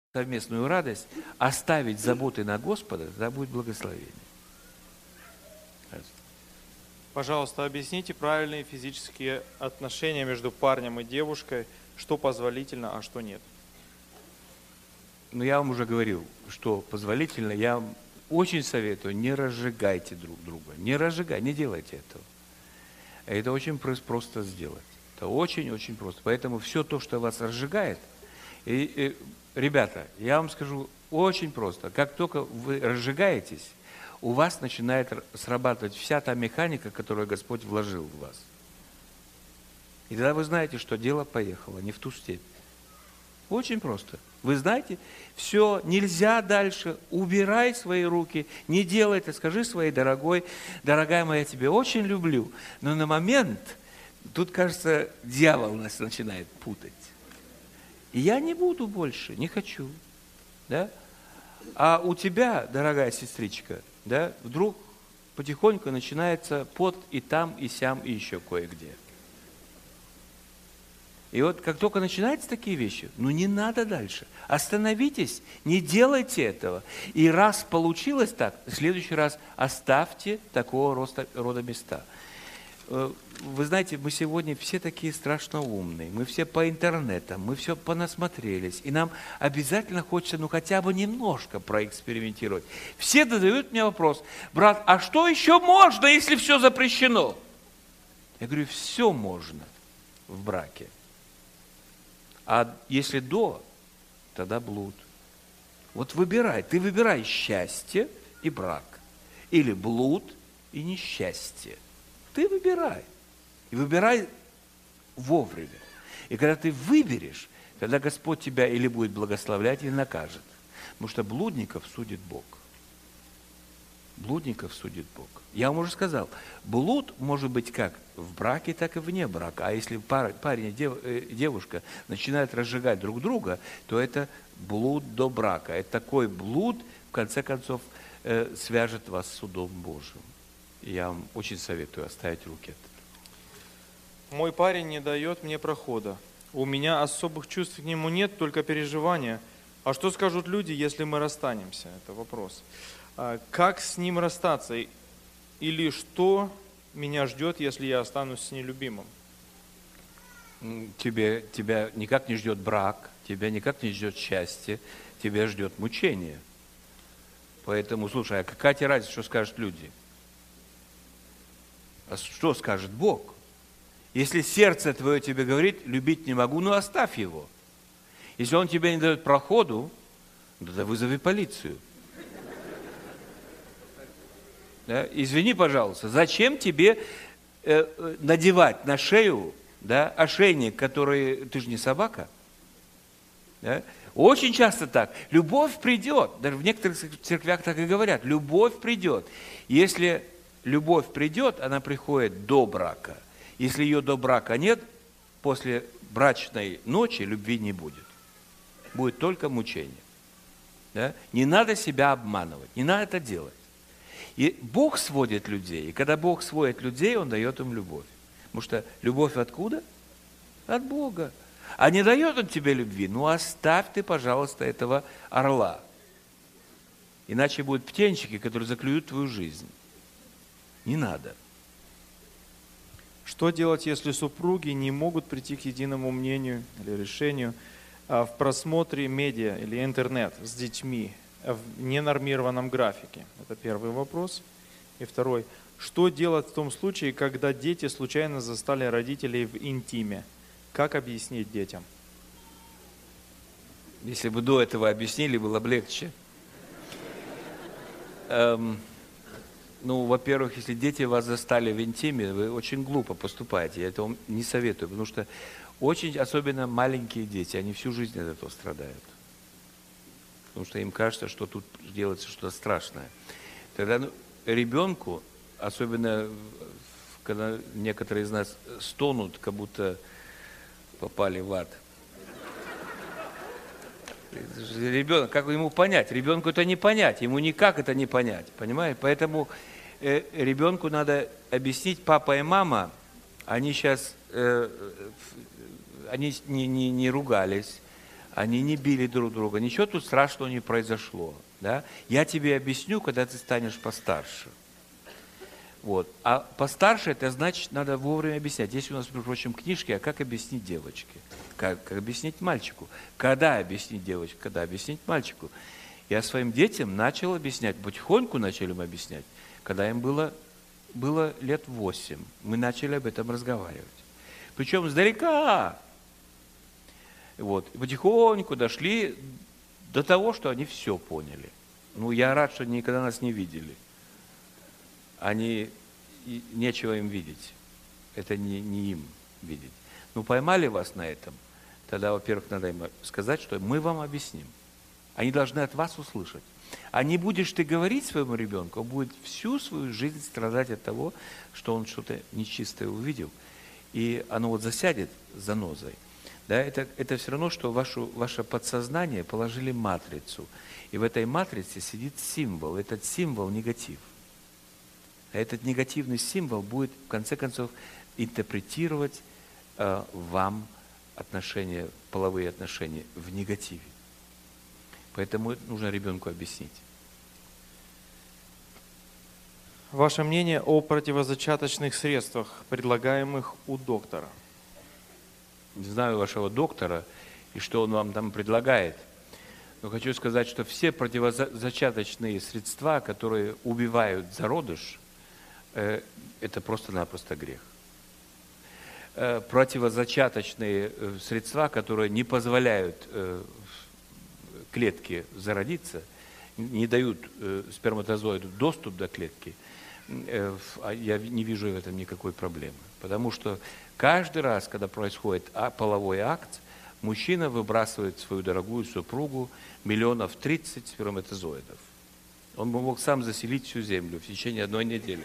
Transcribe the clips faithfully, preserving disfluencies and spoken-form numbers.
совместную радость, оставить заботы на Господа, тогда будет благословение. Пожалуйста, объясните правильные физические отношения между парнем и девушкой, что позволительно, а что нет. Ну, я вам уже говорил, что позволительно, я вам очень советую, не разжигайте друг друга, не разжигайте, не делайте этого. Это очень просто сделать, это очень-очень просто. Поэтому все то, что вас разжигает, и, и, ребята, я вам скажу очень просто, как только вы разжигаетесь, у вас начинает срабатывать вся та механика, которую Господь вложил в вас. И тогда вы знаете, что дело поехало не в ту степь. Очень просто. Вы знаете, все, нельзя дальше, убирай свои руки, не делай это, скажи своей дорогой, дорогая моя, я тебя очень люблю, но на момент, тут, кажется, дьявол нас начинает путать. И я не буду больше, не хочу. Да? А у тебя, дорогая сестричка, да, вдруг потихоньку начинается пот и там, и сям, и еще кое-где. И вот как только начинаются такие вещи, ну не надо дальше. Остановитесь, не делайте этого. И раз получилось так, в следующий раз оставьте такого рода, рода места. Вы знаете, мы сегодня все такие страшно умные, мы все по интернетам, мы все понасмотрелись, и нам обязательно хочется, ну хотя бы немножко проэкспериментировать. Все задают мне вопрос: брат, а что еще можно, если все запрещено? Я говорю, все можно в браке. А если до, тогда блуд. Вот выбирай, ты выбирай счастье и брак, или блуд и несчастье. Ты выбирай. И выбирай вовремя. И когда ты выберешь, тогда Господь тебя или будет благословлять, или накажет. Потому что блудников судит Бог. Блудников судит Бог. Я вам уже сказал, блуд может быть как в браке, так и вне брака. А если парень и дев, девушка начинают разжигать друг друга, то это блуд до брака. Это такой блуд, в конце концов, э, свяжет вас с судом Божьим. Я вам очень советую оставить руки. Мой парень не дает мне прохода. У меня особых чувств к нему нет, только переживания. А что скажут люди, если мы расстанемся? Это вопрос. Как с ним расстаться? Или что меня ждет, если я останусь с нелюбимым? Тебе, тебя никак не ждет брак, тебя никак не ждет счастье, тебя ждет мучение. Поэтому, слушай, а какая тебе разница, что скажут люди? А что скажет Бог? Если сердце твое тебе говорит, любить не могу, ну оставь его. Если он тебе не дает проходу, тогда вызови полицию. Да? Извини, пожалуйста, зачем тебе э, надевать на шею, да, ошейник, который... Ты же не собака. Да? Очень часто так. Любовь придет. Даже в некоторых церквях так и говорят. Любовь придет. Если любовь придет, она приходит до брака. Если ее до брака нет, после брачной ночи любви не будет. Будет только мучение. Да? Не надо себя обманывать, не надо это делать. И Бог сводит людей, и когда Бог сводит людей, Он дает им любовь. Потому что любовь откуда? От Бога. А не дает Он тебе любви, ну оставь ты, пожалуйста, этого орла. Иначе будут птенчики, которые заклюют твою жизнь. Не надо. Что делать, если супруги не могут прийти к единому мнению или решению в просмотре медиа или интернет с детьми в ненормированном графике? Это первый вопрос. И второй. Что делать в том случае, когда дети случайно застали родителей в интиме? Как объяснить детям? Если бы до этого объяснили, было бы легче. Эм... Ну, во-первых, если дети вас застали в интиме, вы очень глупо поступаете. Я это вам не советую, потому что очень, особенно маленькие дети, они всю жизнь от этого страдают. Потому что им кажется, что тут делается что-то страшное. Тогда ну, ребенку, особенно когда некоторые из нас стонут, как будто попали в ад. Ребенок, как ему понять? Ребенку это не понять, ему никак это не понять, понимаете? Поэтому э, ребенку надо объяснить, папа и мама, они сейчас, э, они не, не, не ругались, Они не били друг друга, ничего тут страшного не произошло. Да? Я тебе объясню, когда ты станешь постарше. Вот. А постарше, это значит, надо вовремя объяснять. Есть у нас, между прочим, книжки, а как объяснить девочке, как, как объяснить мальчику, когда объяснить девочке, когда объяснить мальчику. Я своим детям начал объяснять, потихоньку начали мы объяснять, когда им было, было лет восемь. Мы начали об этом разговаривать. Причем издалека. Вот. И потихоньку дошли до того, что они все поняли. Ну, я рад, что они никогда нас не видели. Они, нечего им видеть. Это не, не им видеть. Ну, поймали вас на этом, тогда, во-первых, надо им сказать, что мы вам объясним. Они должны от вас услышать. А не будешь ты говорить своему ребенку, он будет всю свою жизнь страдать от того, что он что-то нечистое увидел. И оно вот засядет занозой. Да, это, это все равно, что вашу, ваше подсознание положили матрицу. И в этой матрице сидит символ. Этот символ – негатив. А этот негативный символ будет, в конце концов, интерпретировать э, вам отношения, половые отношения в негативе. Поэтому нужно ребенку объяснить. Ваше мнение о противозачаточных средствах, предлагаемых у доктора? Не знаю вашего доктора и что он вам там предлагает. Но хочу сказать, что все противозачаточные средства, которые убивают зародыш, э, это просто-напросто грех. Э, противозачаточные э, средства, которые не позволяют э, клетке зародиться, не дают э, сперматозоиду доступ до клетки, э, я не вижу в этом никакой проблемы. Потому что каждый раз, когда происходит половой акт, мужчина выбрасывает в свою дорогую супругу миллионов тридцать сперматозоидов. Он бы мог сам заселить всю землю в течение одной недели.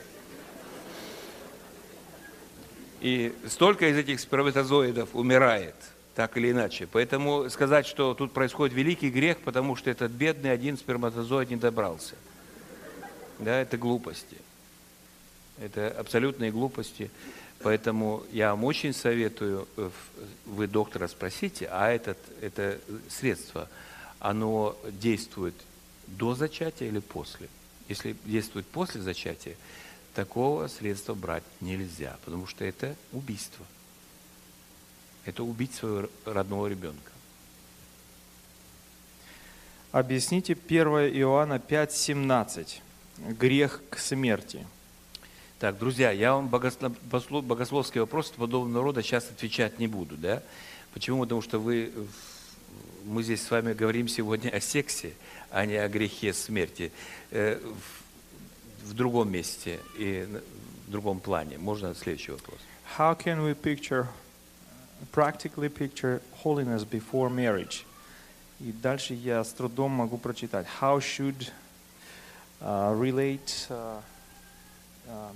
И столько из этих сперматозоидов умирает, так или иначе. Поэтому сказать, что тут происходит великий грех, потому что этот бедный один сперматозоид не добрался. Да, это глупости. Это абсолютные глупости. Поэтому я вам очень советую, вы доктора спросите, а этот, это средство, оно действует до зачатия или после? Если действует после зачатия, такого средства брать нельзя, потому что это убийство. Это убить своего родного ребенка. Объясните первое Иоанна пять семнадцать. Грех к смерти. Так, друзья, я вам богословские вопросы подобного рода сейчас отвечать не буду, да? Почему? Потому что вы, мы здесь с вами говорим сегодня о сексе, а не о грехе смерти. В другом месте и в другом плане. Можно следующий вопрос. How can we picture, practically picture holiness before marriage? И дальше я с трудом могу прочитать. How should uh, relate uh, uh,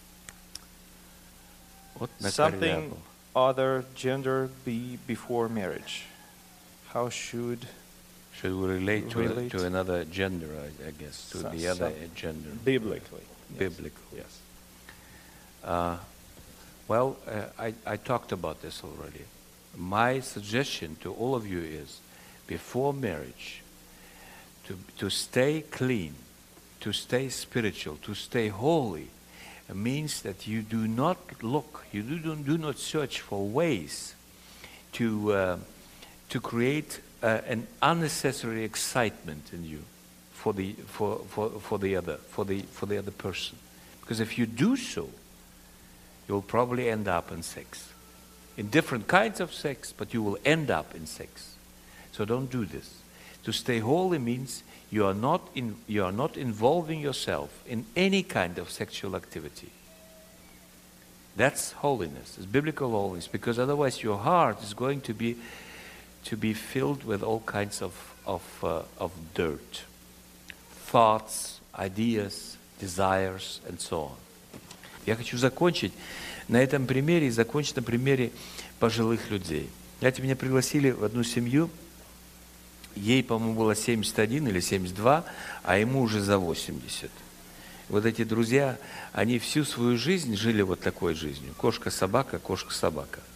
вот something other gender be before marriage? How should should we relate to, relate a, to another gender, I, I guess, to so, the other so gender? Biblically. Biblically. Yes. Uh, well, uh, I, I talked about this already. My suggestion to all of you is, before marriage, to, to stay clean, to stay spiritual, to stay holy, means that you do not look, you do, do not search for ways to, uh, to create uh, an unnecessary excitement in you for the, for, for, for, the other, for, the, for the other person. Because if you do so, you'll probably end up in sex. In different kinds of sex, but you will end up in sex. So don't do this. To stay holy means you are not in, you are not involving yourself in any kind of sexual activity. That's holiness. It's biblical holiness, because otherwise your heart is going to be to be filled with all kinds of of uh, of dirt, thoughts, ideas, desires, and so on. Я хочу закончить на этом примере и закончить на примере пожилых людей. Знаете, меня пригласили в одну семью. Ей, по-моему, было семьдесят один или семьдесят два, а ему уже за восемьдесят. Вот эти друзья, они всю свою жизнь жили вот такой жизнью. Кошка-собака, кошка-собака.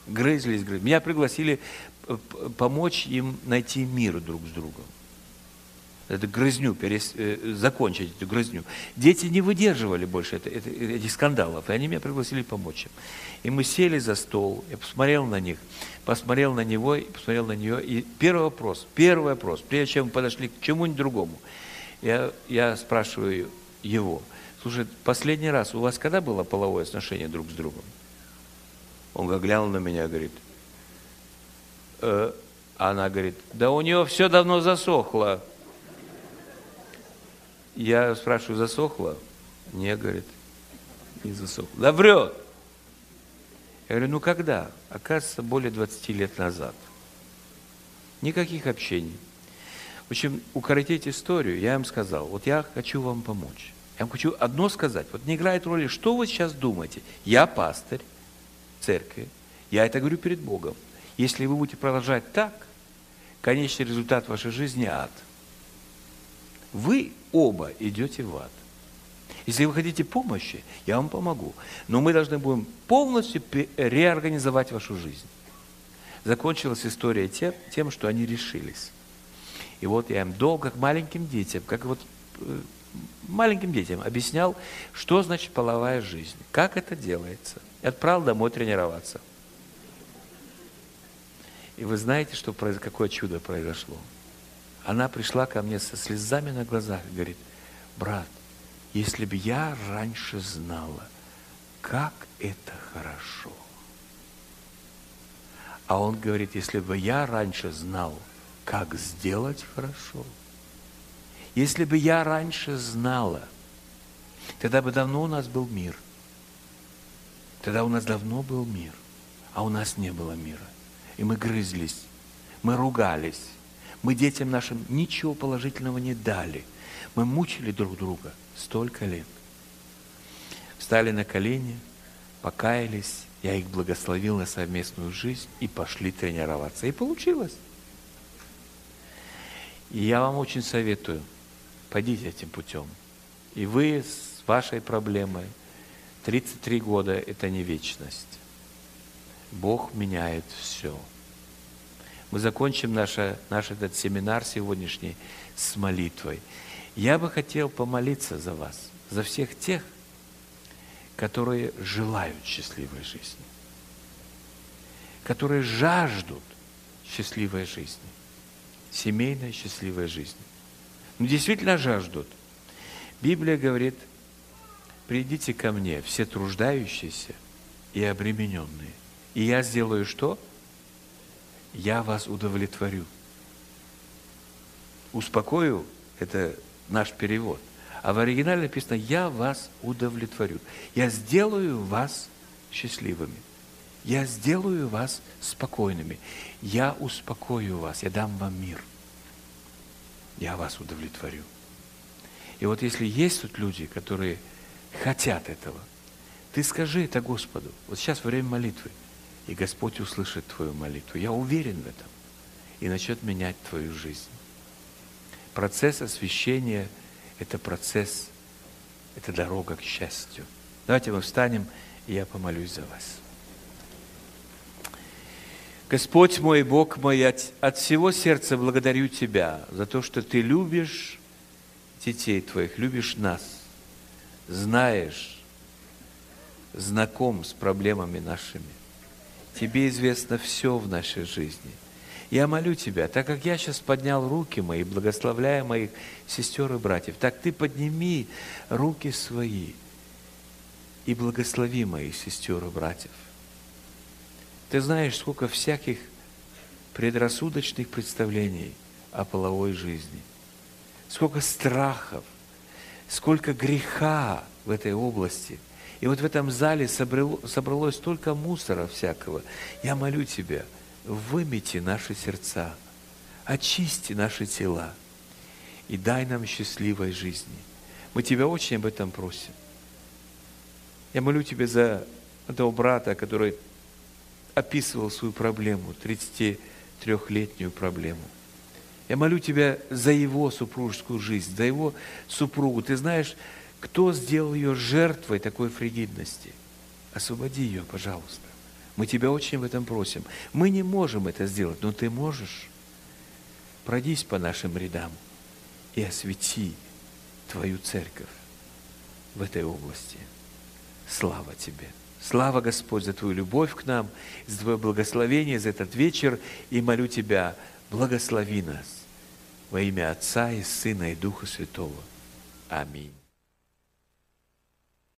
Грызлись, грызлись. Меня пригласили помочь им найти мир друг с другом. Эту грызню, перес, э, закончить эту грызню. Дети не выдерживали больше это, это, этих скандалов, и они меня пригласили помочь им. И мы сели за стол, я посмотрел на них, посмотрел на него, и посмотрел на нее. И первый вопрос, первый вопрос, прежде чем мы подошли к чему-нибудь другому, я, я спрашиваю его: слушай, последний раз у вас когда было половое отношение друг с другом? Он как глянул на меня и говорит, э, она говорит, да у нее все давно засохло. Я спрашиваю, засохло? Не, говорит, не засохло. Да врет. Я говорю, ну когда? Оказывается, более двадцати лет назад. Никаких общений. В общем, укоротить историю, я им сказал, вот я хочу вам помочь. Я вам хочу одно сказать, вот не играет роли, что вы сейчас думаете. Я пастырь церкви, я это говорю перед Богом. Если вы будете продолжать так, конечный результат вашей жизни – ад. Вы оба идете в ад. Если вы хотите помощи, я вам помогу. Но мы должны будем полностью реорганизовать вашу жизнь. Закончилась история тем, тем, что они решились. И вот я им долго, как маленьким детям, как вот э, маленьким детям объяснял, что значит половая жизнь, как это делается. И отправил домой тренироваться. И вы знаете, что, какое чудо произошло? Она пришла ко мне со слезами на глазах и говорит, брат, если бы я раньше знала, как это хорошо. А он говорит, если бы я раньше знал, как сделать хорошо, если бы я раньше знала, тогда бы давно у нас был мир. Тогда у нас давно был мир, а у нас не было мира. И мы грызлись, мы ругались. Мы детям нашим ничего положительного не дали. Мы мучили друг друга столько лет. Встали на колени, покаялись, я их благословил на совместную жизнь и пошли тренироваться. И получилось. И я вам очень советую, пойдите этим путем. И вы с вашей проблемой, тридцать три года – это не вечность. Бог меняет все. Мы закончим наш, наш этот семинар сегодняшний с молитвой. Я бы хотел помолиться за вас, за всех тех, которые желают счастливой жизни, которые жаждут счастливой жизни, семейной счастливой жизни. Ну, действительно жаждут. Библия говорит, придите ко мне, все труждающиеся и обремененные, и я сделаю что? Я вас удовлетворю. Успокою – это наш перевод. А в оригинале написано, я вас удовлетворю. Я сделаю вас счастливыми. Я сделаю вас спокойными. Я успокою вас, я дам вам мир. Я вас удовлетворю. И вот если есть тут люди, которые хотят этого, ты скажи это Господу. Вот сейчас время молитвы. И Господь услышит твою молитву. Я уверен в этом. И начнет менять твою жизнь. Процесс освящения – это процесс, это дорога к счастью. Давайте мы встанем, и я помолюсь за вас. Господь мой, Бог мой, от, от всего сердца благодарю Тебя за то, что Ты любишь детей Твоих, любишь нас, знаешь, знаком с проблемами нашими. Тебе известно все в нашей жизни. Я молю Тебя, так как я сейчас поднял руки мои, благословляя моих сестер и братьев, так Ты подними руки свои и благослови моих сестер и братьев. Ты знаешь, сколько всяких предрассудочных представлений о половой жизни, сколько страхов, сколько греха в этой области. И вот в этом зале собралось столько мусора всякого. Я молю Тебя, вымети наши сердца, очисти наши тела и дай нам счастливой жизни. Мы Тебя очень об этом просим. Я молю Тебя за этого брата, который описывал свою проблему, тридцатитрёхлетнюю проблему. Я молю Тебя за его супружескую жизнь, за его супругу. Ты знаешь, кто сделал ее жертвой такой фригидности? Освободи ее, пожалуйста. Мы Тебя очень в этом просим. Мы не можем это сделать, но Ты можешь. Пройдись по нашим рядам и освети Твою церковь в этой области. Слава Тебе! Слава, Господь, за Твою любовь к нам, за Твое благословение, за этот вечер. И молю Тебя, благослови нас во имя Отца и Сына и Духа Святого. Аминь.